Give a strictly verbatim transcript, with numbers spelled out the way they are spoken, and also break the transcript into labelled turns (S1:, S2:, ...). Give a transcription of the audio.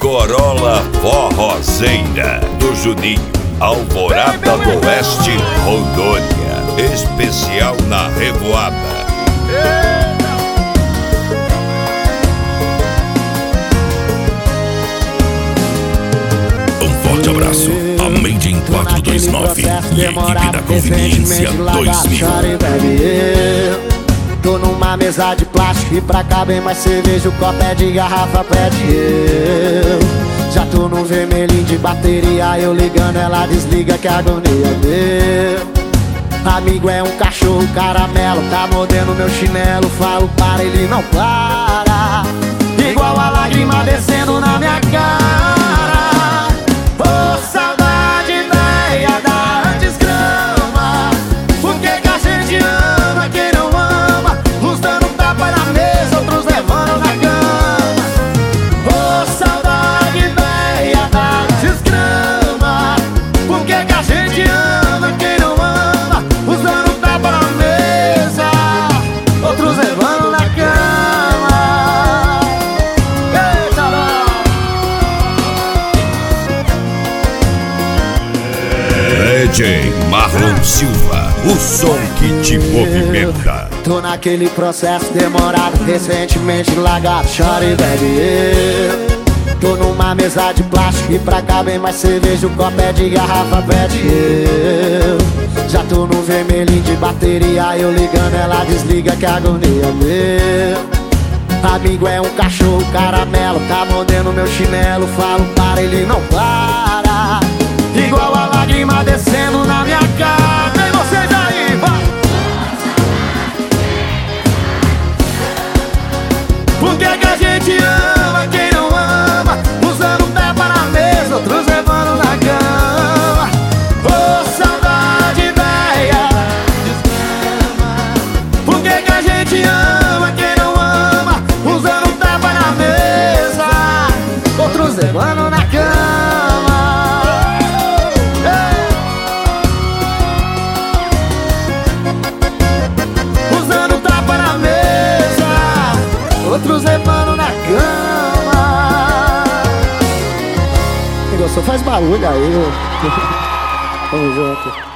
S1: Corolla Forrozeira do Juninho, Alvorada do Oeste, Rondônia, especial na Revoada.
S2: Um forte abraço a Made in quatrocentos e vinte e nove e a equipe da Conveniência dois mil.
S3: Tô numa mesa de plástico e pra cá bem mais cerveja, o copo é de garrafa, pede eu. Já tô no vermelhinho de bateria, eu ligando, ela desliga que a agonia meu. Amigo é um cachorro caramelo, tá mordendo meu chinelo, falo para, ele não para. Igual a lágrima descendo na minha cara. Ô, saudade velha da antes grama. Por que que a gente ama quem não ama? Uns dando tapa na mesa, outros levando na cama. Ô, saudade velha da antes grama. Por que que a gente ama quem não ama? Uns dando tapa na mesa, outros levando na cama. Eita, não.
S1: D J Marlon Silva, o som que te movimenta.
S3: Tô naquele processo demorado, recentemente largado, chora e bebe. Tô numa mesa de plástico e pra cá bem mais cerveja, o copo é de garrafa, pede eu. Já tô no vermelhinho de bateria, eu ligando, ela desliga que a agonia meu. Amigo é um cachorro caramelo, tá mordendo meu chinelo, falo para, ele não para. Igual a lágrima descendo na minha cara. E vocês aí, vai! Por que que a gente ama quem não ama? Usando tapa na mesa, outros levando na cama. Ô, saudade velha. Por que que a gente ama quem não ama? Usando tapa na mesa, outros levando na cama. Usando tapa na mesa, outros levando na cama. Quem gostou faz barulho aí. Tamo junto.